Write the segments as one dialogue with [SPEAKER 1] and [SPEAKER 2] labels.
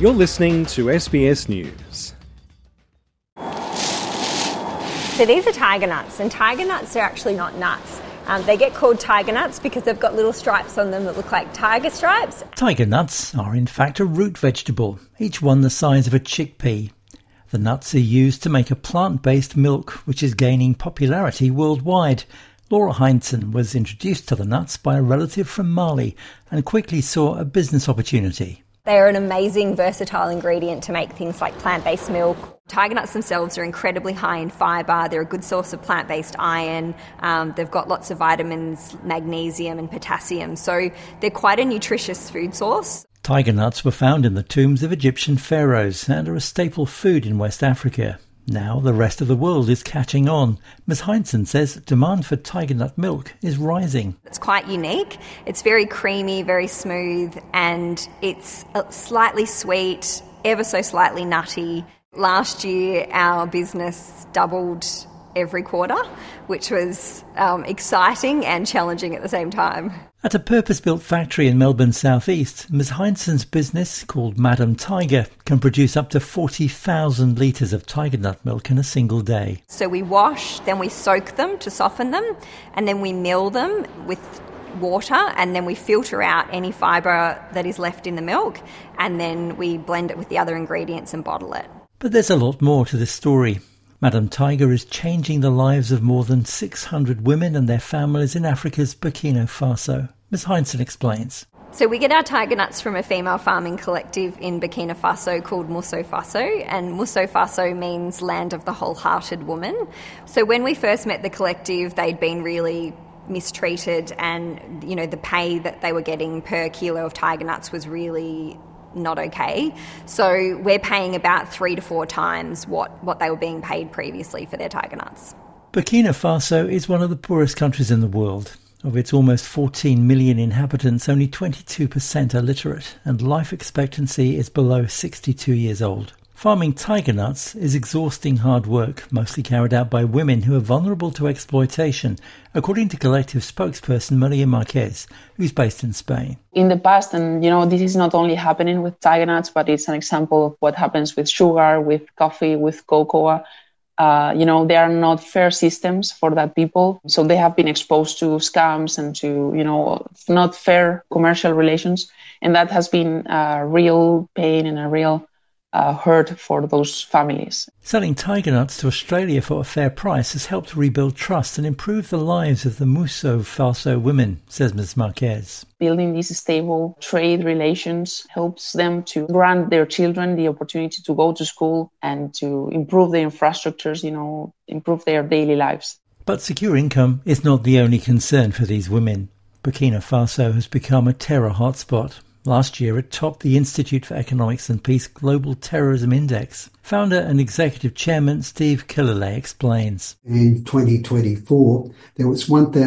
[SPEAKER 1] You're listening to SBS News.
[SPEAKER 2] So these are tiger nuts, and tiger nuts are actually not nuts. They get called tiger nuts because they've got little stripes on them that look like tiger stripes.
[SPEAKER 3] Tiger nuts are in fact a root vegetable, each one the size of a chickpea. The nuts are used to make a plant-based milk, which is gaining popularity worldwide. Laura Heinzen was introduced to the nuts by a relative from Mali and quickly saw a business opportunity.
[SPEAKER 2] They are an amazing, versatile ingredient to make things like plant-based milk. Tiger nuts themselves are incredibly high in fibre. They're a good source of plant-based iron. They've got lots of vitamins, magnesium and potassium. So they're quite a nutritious food source.
[SPEAKER 3] Tiger nuts were found in the tombs of Egyptian pharaohs and are a staple food in West Africa. Now the rest of the world is catching on. Ms Heinzen says demand for tiger nut milk is rising.
[SPEAKER 2] It's quite unique. It's very creamy, very smooth, and it's slightly sweet, ever so slightly nutty. Last year our business doubled every quarter, which was exciting and challenging at the same time.
[SPEAKER 3] At a purpose-built factory in Melbourne's southeast, Ms Heinzen's business, called Madam Tiger, can produce up to 40,000 litres of tiger nut milk in a single day.
[SPEAKER 2] So we wash, then we soak them to soften them, and then we mill them with water, and then we filter out any fibre that is left in the milk, and then we blend it with the other ingredients and bottle it.
[SPEAKER 3] But there's a lot more to this story. Madam Tiger is changing the lives of more than 600 women and their families in Africa's Burkina Faso. Ms Heinzen explains.
[SPEAKER 2] So we get our tiger nuts from a female farming collective in Burkina Faso called Musso Faso, and Musso Faso means land of the wholehearted woman. So when we first met the collective, they'd been really mistreated, and the pay that they were getting per kilo of tiger nuts was really not okay. So we're paying about 3 to 4 times what they were being paid previously for their tiger nuts.
[SPEAKER 3] Burkina Faso is one of the poorest countries in the world. Of its almost 14 million inhabitants, only 22% are literate, and life expectancy is below 62 years old. Farming tiger nuts is exhausting hard work, mostly carried out by women who are vulnerable to exploitation, according to collective spokesperson Maria Marquez, who's based in Spain.
[SPEAKER 4] In the past, and this is not only happening with tiger nuts, but it's an example of what happens with sugar, with coffee, with cocoa. There are not fair systems for that people. So they have been exposed to scams and to, not fair commercial relations. And that has been a real pain and a real hurt for those families.
[SPEAKER 3] Selling tiger nuts to Australia for a fair price has helped rebuild trust and improve the lives of the Musso Faso women, says Ms Marquez.
[SPEAKER 4] Building these stable trade relations helps them to grant their children the opportunity to go to school and to improve their infrastructures, improve their daily lives.
[SPEAKER 3] But secure income is not the only concern for these women. Burkina Faso has become a terror hotspot. Last year, it topped the Institute for Economics and Peace Global Terrorism Index. Founder and Executive Chairman Steve Killalay explains.
[SPEAKER 5] In 2024, there was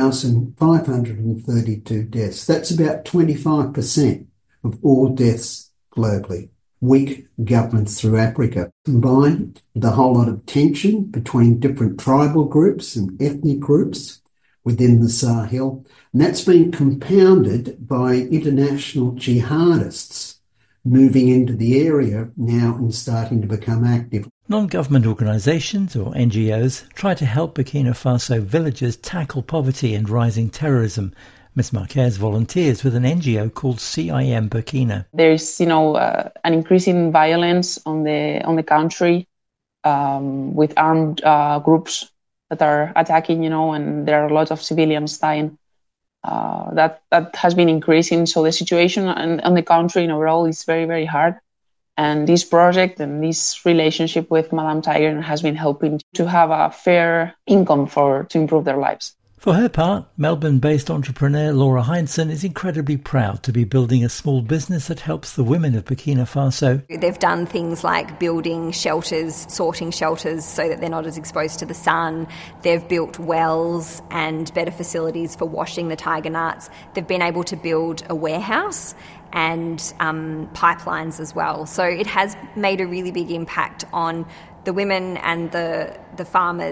[SPEAKER 5] 1,532 deaths. That's about 25% of all deaths globally. Weak governments through Africa. Combined with a whole lot of tension between different tribal groups and ethnic groups within the Sahel, and that's been compounded by international jihadists moving into the area now and starting to become active.
[SPEAKER 3] Non-government organisations, or NGOs, try to help Burkina Faso villagers tackle poverty and rising terrorism. Ms Marquez volunteers with an NGO called CIM Burkina.
[SPEAKER 4] There is, an increasing violence on the country with armed groups that are attacking, and there are a lot of civilians dying. That has been increasing. So the situation on the country in overall is very, very hard. And this project and this relationship with Madam Tiger has been helping to have a fair income to improve their lives.
[SPEAKER 3] For her part, Melbourne-based entrepreneur Laura Heinzen is incredibly proud to be building a small business that helps the women of Burkina Faso.
[SPEAKER 2] They've done things like building shelters, sorting shelters so that they're not as exposed to the sun. They've built wells and better facilities for washing the tiger nuts. They've been able to build a warehouse and pipelines as well. So it has made a really big impact on the women and the farmers.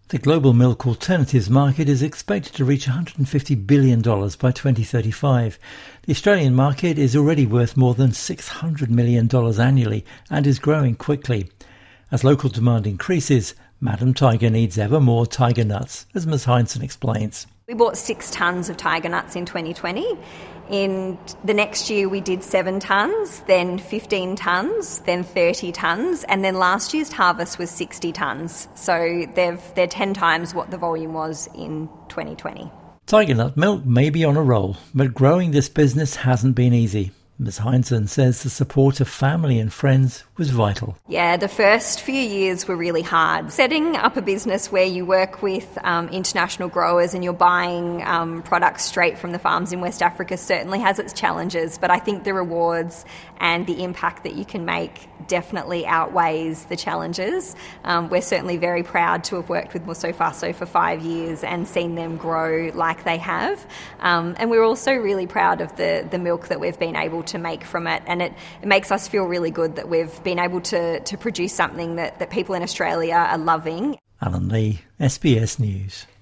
[SPEAKER 3] The global milk alternatives market is expected to reach $150 billion by 2035. The Australian market is already worth more than $600 million annually and is growing quickly. As local demand increases, Madam Tiger needs ever more tiger nuts, as Ms Heinzen explains.
[SPEAKER 2] We bought 6 tonnes of tiger nuts in 2020. In the next year we did 7 tonnes, then 15 tonnes, then 30 tonnes, and then last year's harvest was 60 tonnes. So they're 10 times what the volume was in 2020.
[SPEAKER 3] Tiger nut milk may be on a roll, but growing this business hasn't been easy. Ms Heinzen says the support of family and friends was vital.
[SPEAKER 2] Yeah, the first few years were really hard. Setting up a business where you work with international growers and you're buying products straight from the farms in West Africa certainly has its challenges, but I think the rewards and the impact that you can make definitely outweighs the challenges. We're certainly very proud to have worked with Musso Faso for 5 years and seen them grow like they have. And we're also really proud of the milk that we've been able to make from it, and it makes us feel really good that we've been able to produce something that people in Australia are loving.
[SPEAKER 3] Alan Lee, SBS News.